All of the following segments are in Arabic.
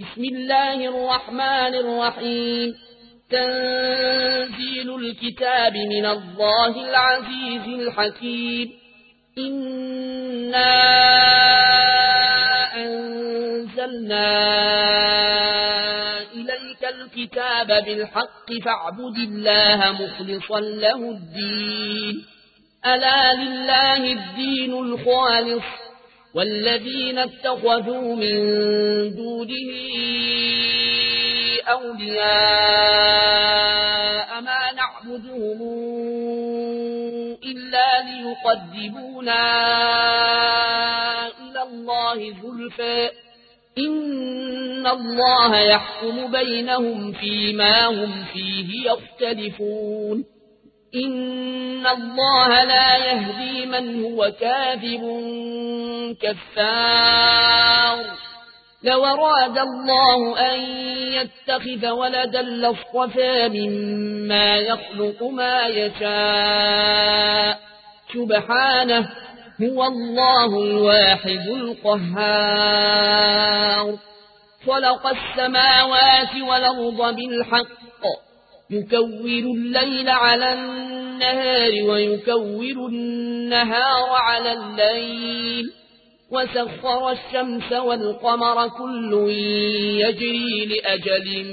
بسم الله الرحمن الرحيم. تنزيل الكتاب من الله العزيز الحكيم. إنا أنزلنا إليك الكتاب بالحق فاعبد الله مخلصا له الدين. ألا لله الدين الخالص والذين اتخذوا من دونه أولياء ما نعبدهم إلا ليقربونا إلى الله زلفى إن الله يحكم بينهم فيما هم فيه يختلفون. إن الله لا يهدي من هو كاذب كفار. لو أراد الله أن يتخذ ولدا لاصطفى مما يخلق ما يشاء سبحانه هو الله الواحد القهار. خلق السماوات والأرض بالحق يكور الليل على النهار ويكور النهار على الليل وسخر الشمس والقمر كل يجري لأجل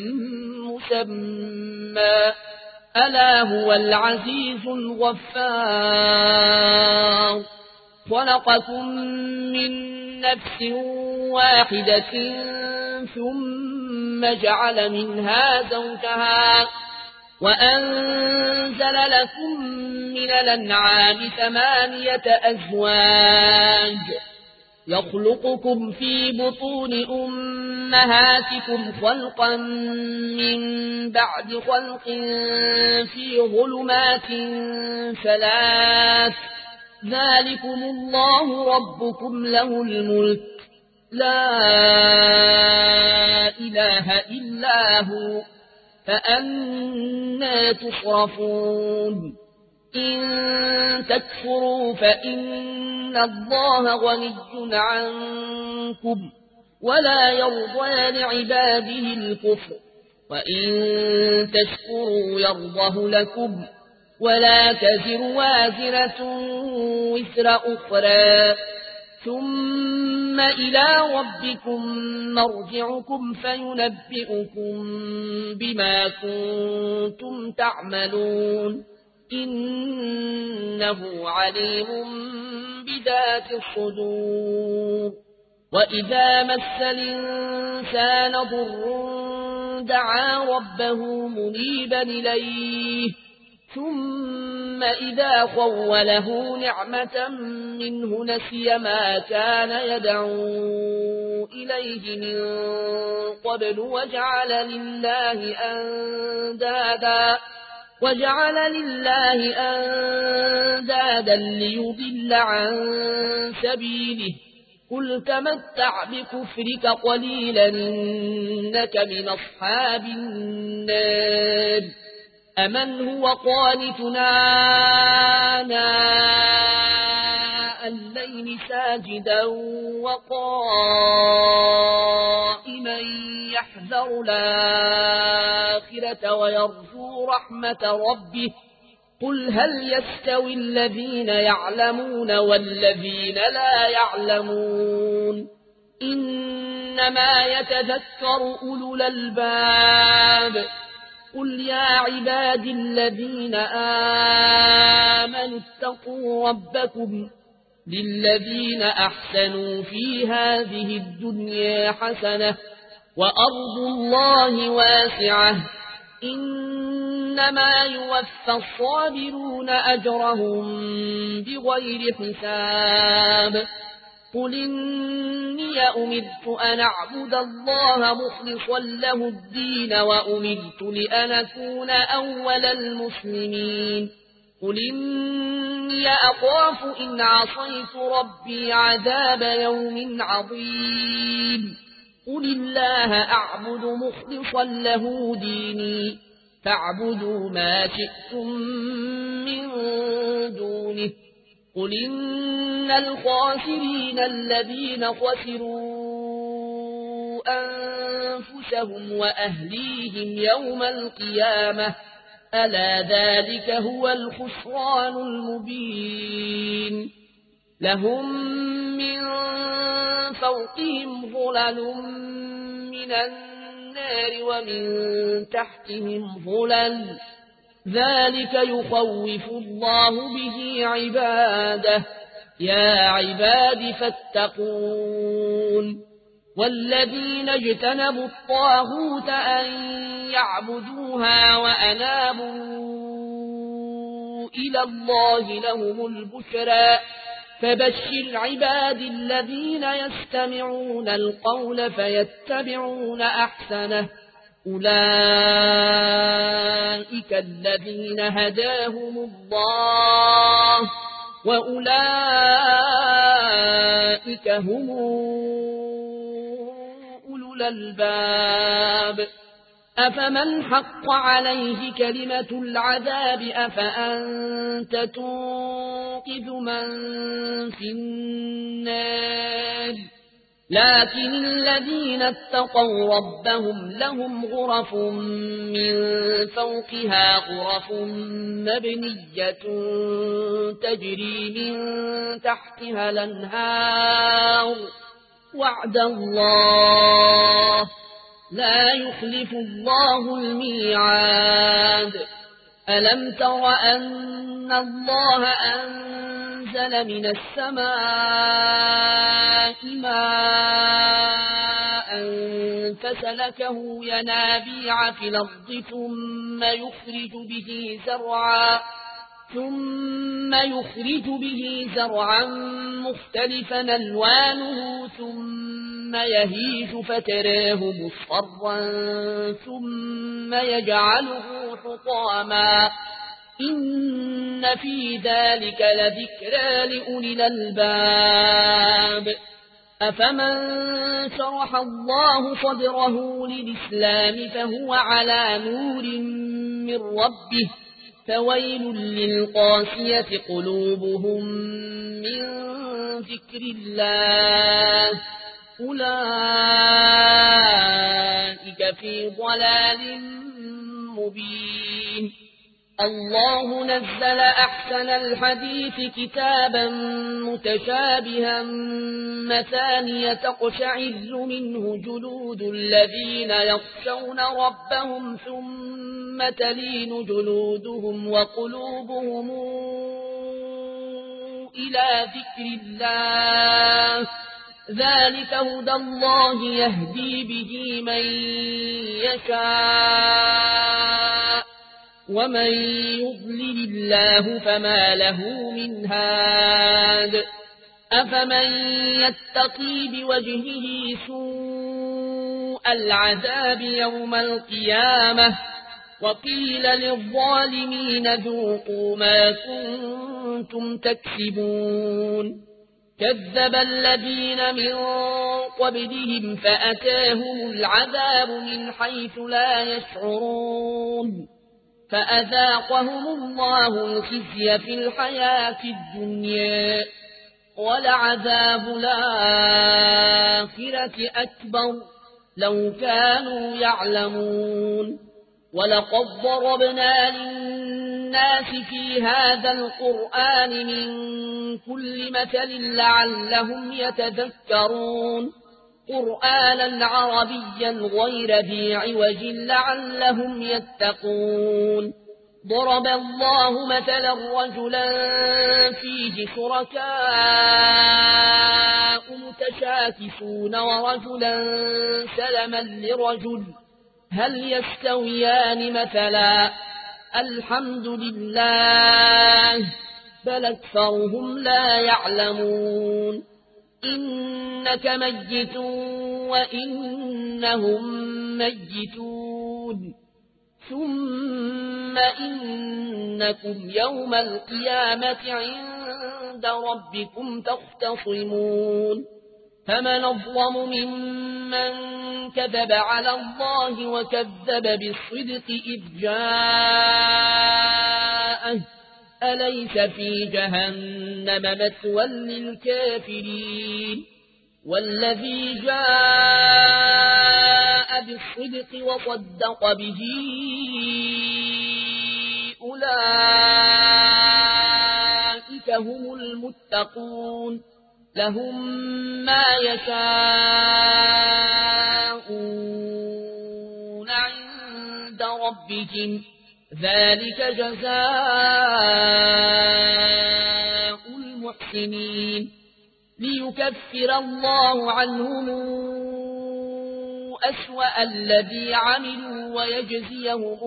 مسمى ألا هو العزيز الغفار. خلقكم من نفس واحدة ثم جعل منها زوجها وأنزل لكم من الأنعام 8 أزواج يخلقكم في بطون أمهاتكم خلقا من بعد خلق في ظلمات 3 ذلكم الله ربكم له الملك لا إله إلا هو فأنى تصرفون. إن تكفروا فإن الله غني عنكم ولا يرضى لعباده الكفر وإن تشكروا يرضه لكم ولا تزر وازرة وزر أخرى ثم إلى ربكم مرجعكم فينبئكم بما كنتم تعملون إنه عليم بذات الصدور. وإذا مس الإنسان ضر دعا ربه منيبا إليه ثم إذا خوله نعمة منه نسي ما كان يدعو إليه من قبل وجعل لله أندادا ليضل عن سبيله قل تمتع بكفرك قليلا إنك من أصحاب النار. أمن هو قانتنا آناء الليل ساجدا وقائما يحذر الآخرة ويرجو رحمة ربه قل هل يستوي الذين يعلمون والذين لا يعلمون إنما يتذكر أولو الألباب. قل يا عبادي الذين آمنوا اتقوا ربكم للذين أحسنوا في هذه الدنيا حسنة وأرض الله واسعة إنما يوفى الصابرون أجرهم بغير حساب. قل إني أمرت أن أعبد الله مخلصا له الدين وأمرت لأن أكون أول المسلمين. قل إني أخاف إن عصيت ربي عذاب يوم عظيم. قل الله أعبد مخلصا له ديني فاعبدوا ما شئتم من دونه. قل إن الخاسرين الذين خسروا أنفسهم وأهليهم يوم القيامة ألا ذلك هو الخسران المبين لهم من فوقهم ظلل من النار ومن تحتهم ظلل ذلك يخوف الله به عباده يا عباد فاتقون والذين اجتنبوا الطاغوت أن يعبدوها وأنابوا إلى الله لهم البشرى فبشر عباد الذين يستمعون القول فيتبعون أحسنه أولئك الذين هداهم الله وأولئك هم أولو الألباب أفمن حق عليه كلمة العذاب أفأنت تنقذ من في النار لكن الذين اتقوا ربهم لهم غرف من فوقها غرف مبنية تجري من تحتها الأنهار وعد الله لا يخلف الله الميعاد ألم تر أن الله أنزل من السماء ماء فسلكه ينابيع في الأرض ثم يخرج به زرعا مختلفا ألوانه ثم يهيج فتراه مصفرا ثم يجعله حطاما إن في ذلك لذكرى لأولي الألباب أفمن شرح الله صدره للإسلام فهو على نور من ربه فويل للقاسية قلوبهم من ذكر الله أولئك في ضلال مبين الله نزل أحسن الحديث كتابا متشابها مثانية تقشعر منه جلود الذين يخشون ربهم ثم تلين جلودهم وقلوبهم إلى ذكر الله ذلك هدى الله يهدي به من يشاء ومن يضلل الله فما له من هاد أفمن يتقي بوجهه سوء العذاب يوم القيامة وقيل للظالمين ذوقوا ما كنتم تكسبون كذب الذين من قبلهم فأتاهم العذاب من حيث لا يشعرون فأذاقهم الله الخزي في الحياة الدنيا ولعذاب الآخرة أكبر لو كانوا يعلمون ولقد ضربنا للناس في هذا القرآن من كل مثل لعلهم يتذكرون قرآنا عربيا غير ذي عوج لعلهم يتقون ضرب الله مثلا رجلا فيه شركاء متشاكسون ورجلا سلما لرجل هل يستويان مثلا الحمد لله بل أكثرهم لا يعلمون إنك ميت وإنهم ميتون ثم إنكم يوم القيامة عند ربكم تختصمون فمن أظلم ممن كذب على الله وكذب بالصدق إذ جاءه أليس في جهنم مثوى للكافرين والذي جاء بالصدق وصدق به أولئك هم المتقون لهم ما يشاءون عند ربهم ذلك جزاء المحسنين ليكفر الله عنهم أسوأ الذي عملوا ويجزيهم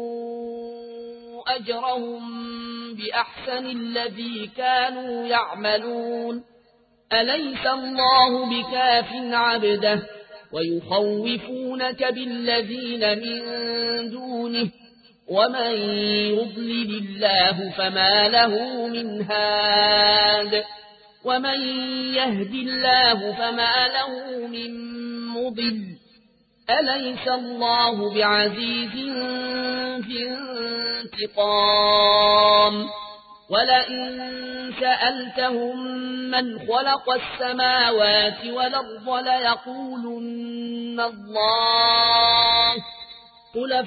أجرهم بأحسن الذي كانوا يعملون أليس الله بكاف عبده ويخوفونك بالذين من دونه ومن يضلل الله فما له من هاد ومن يهد الله فما له من مضل أليس الله بعزيز في انتقام ولئن سألتهم من خلق السماوات والأرض ليقولن الله قل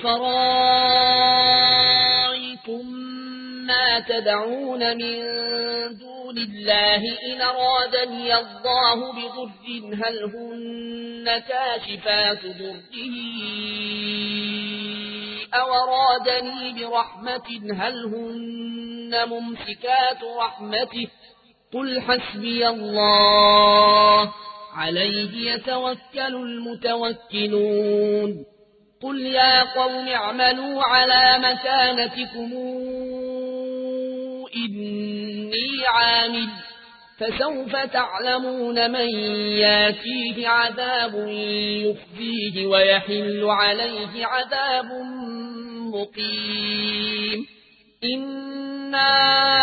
فرأيتم ما تدعون من دون الله إن أرادني الله بضر هل هن كاشفات ضره أو أرادني برحمة هل هن ممسكات رحمته قل حسبي الله عليه يتوكل المتوكلون قل يا قوم اعملوا على مكانتكم إني عامل فسوف تعلمون من ياتيه عذاب يخزيه ويحل عليه عذاب مقيم إنا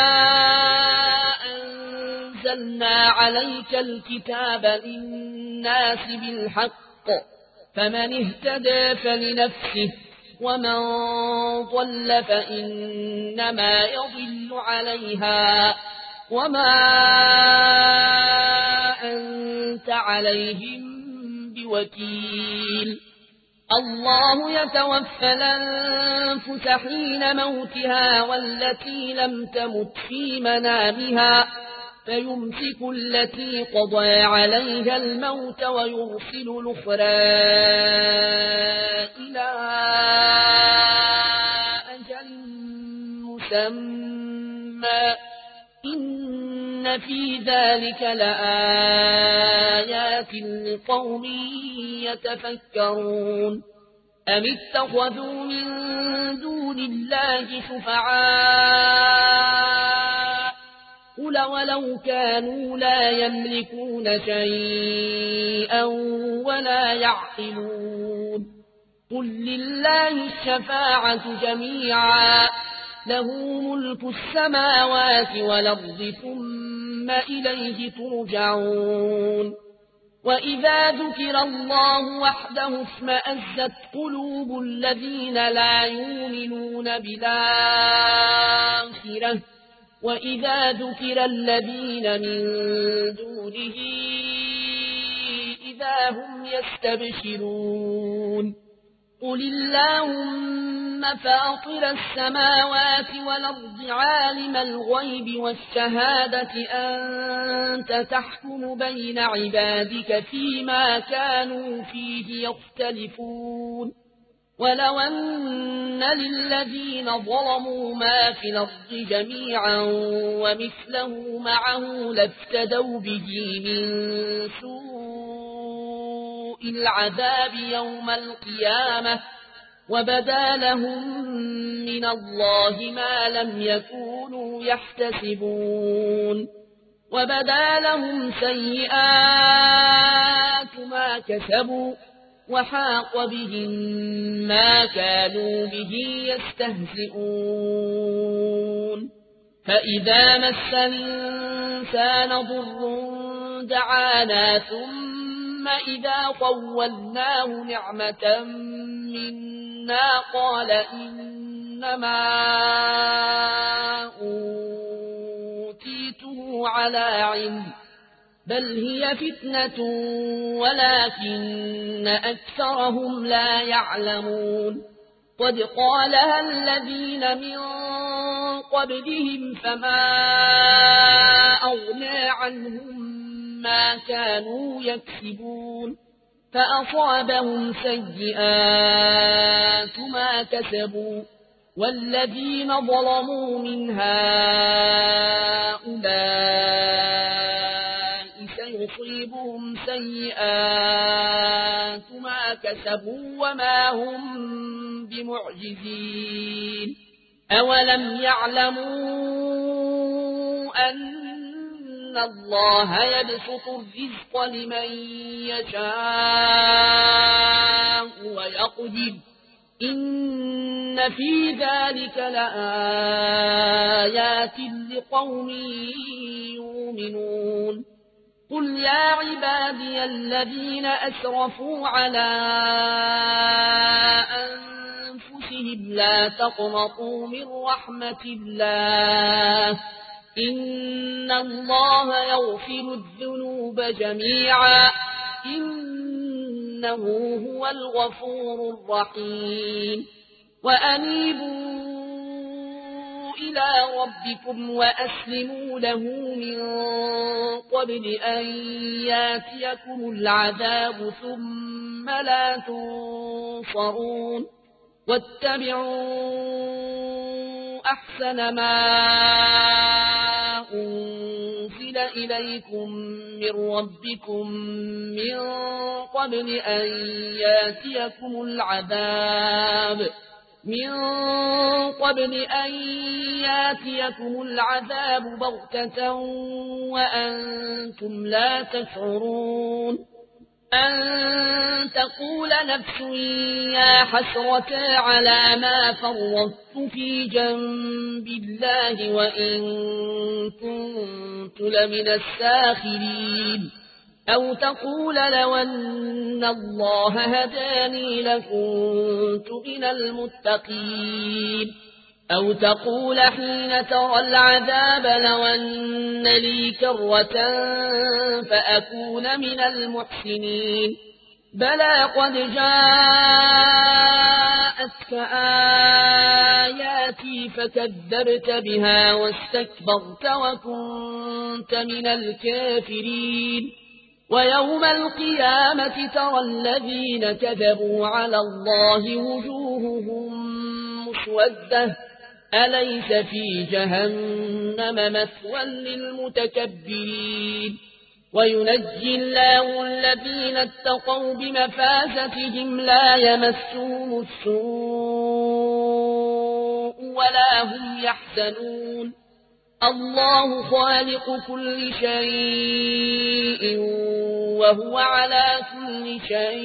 أنزلنا عليك الكتاب للناس بالحق فمن اهتدى فلنفسه ومن ضل فإنما يضل عليها وما أنت عليهم بوكيل الله يتوفى الأنفس حين موتها والتي لم تمت في منامها فيمسك التي قضى عليها الموت ويرسل الأخرى إلى أجل مسمى إن في ذلك لآيات لقوم يتفكرون أم اتخذوا من دون الله شفعاء قل ولو كانوا لا يملكون شيئا ولا يعقلون قل لله الشفاعة جميعا له ملك السماوات والأرض ثم إليه ترجعون وإذا ذكر الله وحده اشمأزت قلوب الذين لا يؤمنون بالآخرة وإذا ذكر الذين من دونه إذا هم يستبشرون قل اللهم فاطر السماوات والأرض عالم الغيب والشهادة أنت تحكم بين عبادك فيما كانوا فيه يختلفون ولو أن للذين ظلموا ما في الأرض جميعا ومثله معه لافتدوا به من سوء العذاب يوم القيامة وبدا لهم من الله ما لم يكونوا يحتسبون وبدا لهم سيئات ما كسبوا وحاق بهم ما كانوا به يستهزئون فإذا مس الإنسان ضر دعانا ثم إذا خولناه نعمة منا قال إنما أوتيته على علم بل هي فتنة ولكن أكثرهم لا يعلمون قد قالها الذين من قبلهم فما أغنى عنهم ما كانوا يكسبون فأصابهم سيئات ما كسبوا والذين ظلموا من هؤلاء سيصيبهم سيئات ما كسبوا وما هم بمعجزين أولم يعلموا أن الله يبسط الرزق لمن يشاء ويقدر إن في ذلك لآيات لقوم يؤمنون قل يا عبادي الذين أسرفوا على أنفسهم لا تقنطوا من رحمة الله إن الله يغفر الذنوب جميعا إنه هو الغفور الرحيم وأنيبوا إلى ربكم وأسلموا له من قبل أن ياتيكم العذاب ثم لا تنصرون واتبعوا أحسن ما أنزل إليكم من ربكم من قبل أن ياتيكم العذاب بغتة وأنتم لا تشعرون أن تقول نفس يا حسرة على ما فرطت في جنب الله وإن كنت لمن الساخرين أو تقول لو أن الله هداني لكنت من المتقين أو تقول حين ترى العذاب لو أن لي كرة فأكون من المحسنين بلى قد جاءتك آياتي فكذبت بها واستكبرت وكنت من الكافرين ويوم القيامة ترى الذين كذبوا على الله وجوههم مسودة أليس في جهنم مثوى للمتكبرين وينجي الله الذين اتقوا بمفازتهم لا يمسهم السوء ولا هم يحزنون الله خالق كل شيء وهو على كل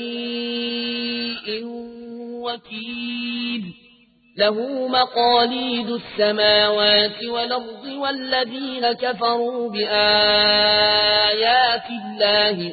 شيء وكيل له مقاليد السماوات والأرض والذين كفروا بآيات الله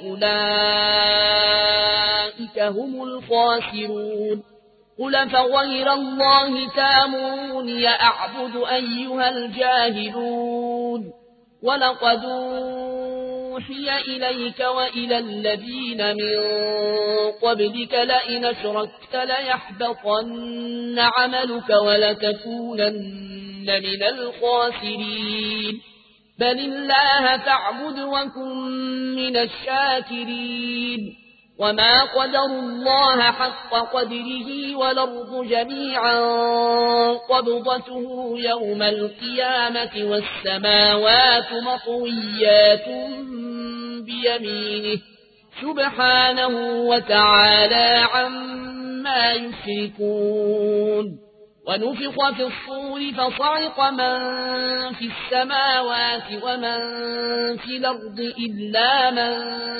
أولئك هم الخاسرون قل فغير الله تأمروني أعبد أيها الجاهلون ولقد أوحي إليك وإلى الذين من قبلك لئن أشركت ليحبطن عملك ولتكونن من الخاسرين بل الله فاعبد وكن من الشاكرين وما قدروا الله حق قدره والأرض جميعا قبضته يوم القيامة والسماوات مطويات بيمينه سبحانه وتعالى عما يشركون ونفخ في الصور فصعق من في السماوات ومن في الأرض إلا من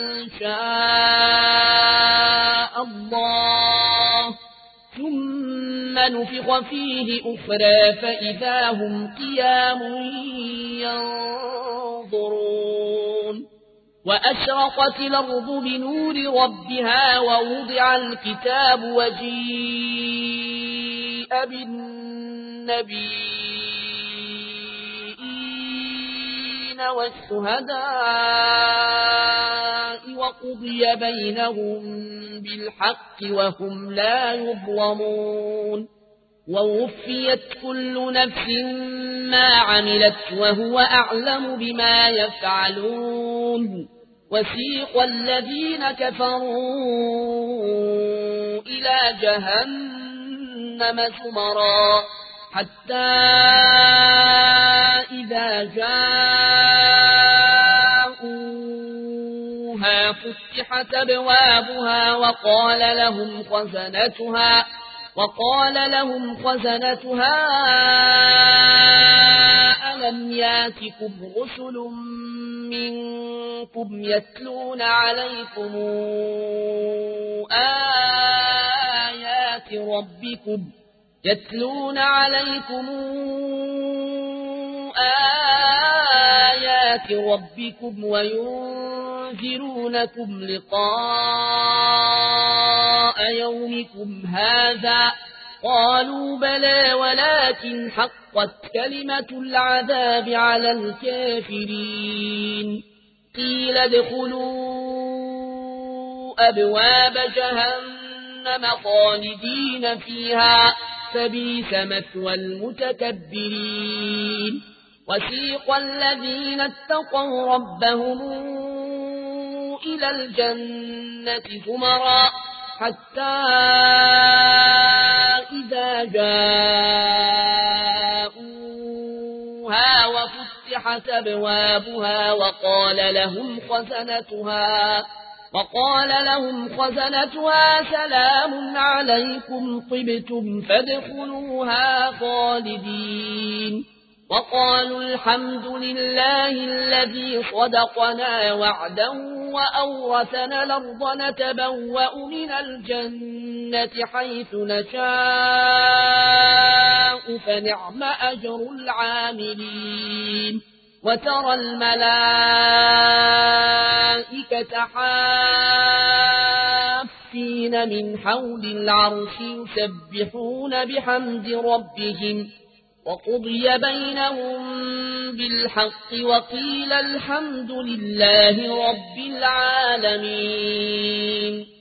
شاء الله ثم نفخ فيه أخرى فإذا هم قيام ينظرون وأشرقت الأرض بنور ربها ووضع الكتاب وجيء بالنبيين والشهداء وقضي بينهم بالحق وهم لا يظلمون ووفيت كل نفس ما عملت وهو أعلم بما يفعلون وسيق الذين كفروا إلى جهنم زمرا حتى إذا جاءوها فتحت أبوابها وقال لهم خزنتها ألم ياتكم رسل منكم يتلون عليكم آيات ربكم وينذرونكم لقاء يومكم هذا قالوا بلى ولكن حقت كلمة العذاب على الكافرين قيل ادخلوا أبواب جهنم خالدين فيها فبئس مثوى المتكبرين وسيق الذين اتقوا ربهم إلى الجنة زمرا حتى إذا جاءوها وفتحت أبوابها وقال لهم خزنتها سلام عليكم طبتم فادخلوها خالدين وقالوا الحمد لله الذي صدقنا وعده وأورثنا الأرض نتبوأ من الجنة حيث نشاء فنعم أجر العاملين وترى الملائكة حافين من حول العرش يسبحون بحمد ربهم وقضي بينهم بالحق وقيل الحمد لله رب العالمين